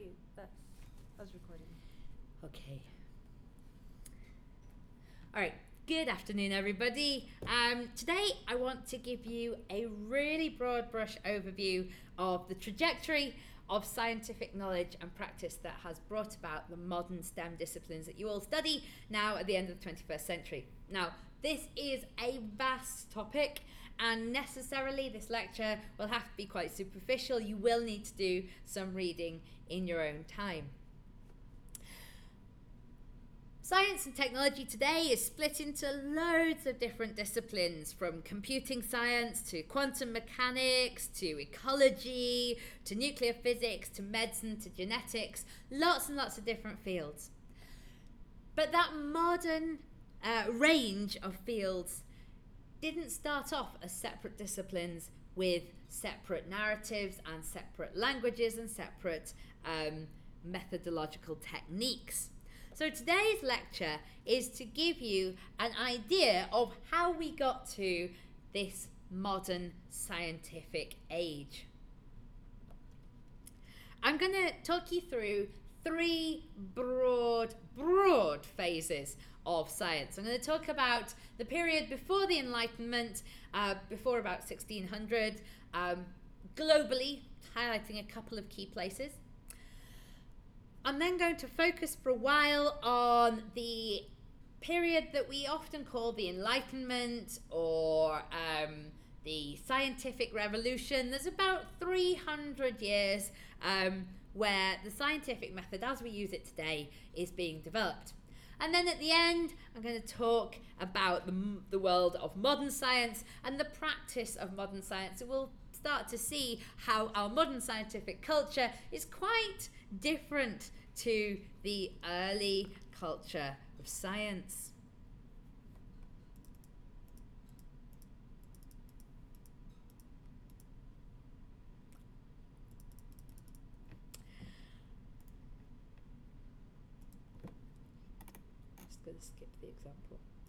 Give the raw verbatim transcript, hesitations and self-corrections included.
you. That's, I was recording. Okay. All right. Good afternoon, everybody. Um, today, I want to give you a really broad brush overview of the trajectory of scientific knowledge and practice that has brought about the modern STEM disciplines that you all study now at the end of the twenty-first century. Now, this is a vast topic, and necessarily this lecture will have to be quite superficial. You will need to do some reading in your own time. Science and technology today is split into loads of different disciplines, from computing science to quantum mechanics to ecology to nuclear physics to medicine to genetics, lots and lots of different fields. But that modern uh, range of fields didn't start off as separate disciplines with separate narratives and separate languages and separate um, methodological techniques. So today's lecture is to give you an idea of how we got to this modern scientific age. I'm going to talk you through three broad, broad phases of science. I'm going to talk about the period before the Enlightenment, uh, before about sixteen hundred, um, globally, highlighting a couple of key places. I'm then going to focus for a while on the period that we often call the Enlightenment or um, the Scientific Revolution. There's about three hundred years um, where the scientific method as we use it today is being developed. And then at the end, I'm going to talk about the, the world of modern science and the practice of modern science. So we'll start to see how our modern scientific culture is quite different to the early culture of science. Just going to skip the example.